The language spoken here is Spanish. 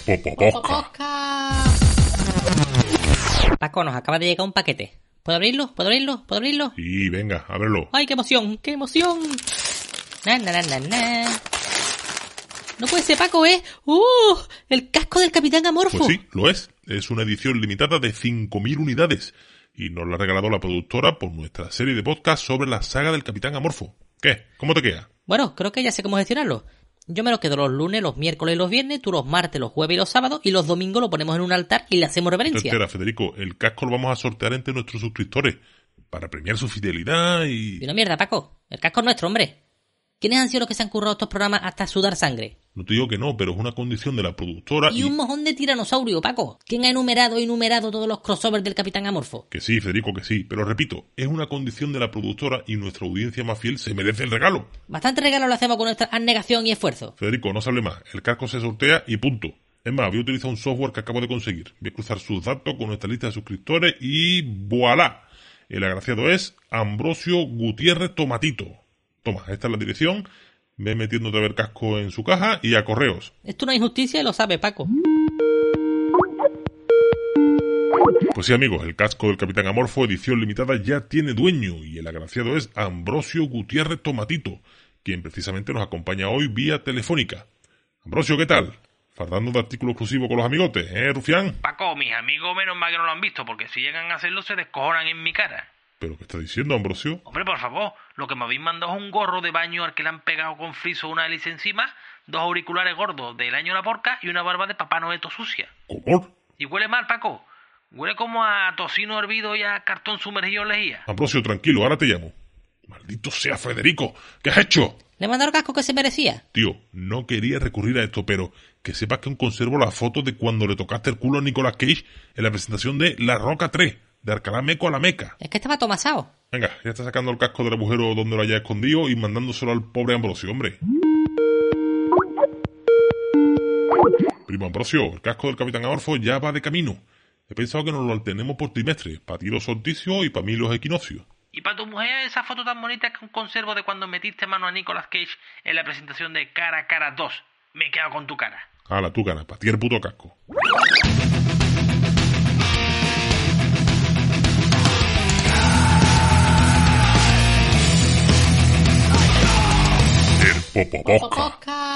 Popoposca. Paco, nos acaba de llegar un paquete. ¿Puedo abrirlo? ¿Puedo abrirlo? ¿Puedo abrirlo? Sí, venga, ábrelo. ¡Ay, qué emoción! ¡Qué emoción! Na. No puede ser, Paco, ¿eh? El casco del Capitán Amorfo. Pues sí, lo es. Es una edición limitada de 5.000 unidades. Y nos la ha regalado la productora por nuestra serie de podcast sobre la saga del Capitán Amorfo. ¿Qué? ¿Cómo te queda? Bueno, creo que ya sé cómo gestionarlo. Yo me lo quedo los lunes, los miércoles y los viernes, tú los martes, los jueves y los sábados, y los domingos lo ponemos en un altar y le hacemos reverencia. Espera, Federico, el casco lo vamos a sortear entre nuestros suscriptores para premiar su fidelidad y... Y una mierda, Paco. El casco es nuestro, hombre. ¿Quiénes han sido los que se han currado estos programas hasta sudar sangre? No te digo que no, pero es una condición de la productora Y un mojón de tiranosaurio, Paco. ¿Quién ha enumerado todos los crossovers del Capitán Amorfo? Que sí, Federico, que sí. Pero repito, es una condición de la productora y nuestra audiencia más fiel se merece el regalo. Bastante regalo lo hacemos con nuestra abnegación y esfuerzo. Federico, no se hable más. El casco se sortea y punto. Es más, voy a utilizar un software que acabo de conseguir. Voy a cruzar sus datos con nuestra lista de suscriptores y ¡voilá! El agraciado es Ambrosio Gutiérrez Tomatito. Toma, esta es la dirección. Ve metiendo otra vez el casco en su caja y a correos. Esto no es injusticia y lo sabe, Paco. Pues sí, amigos, el casco del Capitán Amorfo, edición limitada, ya tiene dueño. Y el agraciado es Ambrosio Gutiérrez Tomatito, quien precisamente nos acompaña hoy vía telefónica. Ambrosio, ¿qué tal? Fardando de artículo exclusivo con los amigotes, Rufián? Paco, mis amigos menos mal que no lo han visto, porque si llegan a hacerlo se descojonan en mi cara. ¿Pero qué está diciendo, Ambrosio? Hombre, por favor, lo que me habéis mandado es un gorro de baño al que le han pegado con friso una hélice encima, 2 auriculares gordos del año de la porca y una barba de Papá Noeto sucia. ¿Cómo? Y huele mal, Paco. Huele como a tocino hervido y a cartón sumergido en lejía. Ambrosio, tranquilo, ahora te llamo. Maldito sea, Federico, ¿qué has hecho? ¿Le mandaron casco que se merecía? Tío, no quería recurrir a esto, pero que sepas que aún conservo la foto de cuando le tocaste el culo a Nicolas Cage en la presentación de La Roca 3, de Alcalá Meco a la Meca. Es que estaba tomasao. Venga, ya está sacando el casco del agujero donde lo haya escondido y mandándoselo al pobre Ambrosio, hombre. Primo Ambrosio, el casco del Capitán Amorfo ya va de camino. He pensado que nos lo alternemos por trimestre, para ti los solsticios y para mí los equinoccios. Y para tu mujer esa foto tan bonita que conservo de cuando metiste mano a Nicolas Cage en la presentación de Cara a Cara 2. Me he quedado con tu cara. Hala, tu cara, para ti el puto casco. El Popoposca.